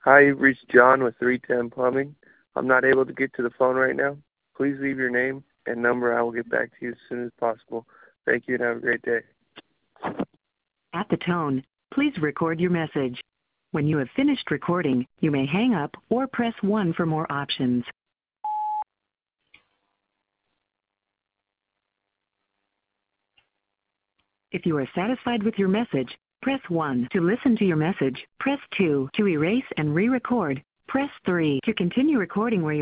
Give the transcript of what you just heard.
Hi, you've reached John with 310 Plumbing. I'm not able to get to the phone right now. Please leave your name and number. I will get back to you as soon as possible. Thank you and have a great day. At the tone, please record your message. When you have finished recording, you may hang up or press 1 for more options. If you are satisfied with your message, press 1 to listen to your message. Press 2 to erase and re-record. Press 3 to continue recording where you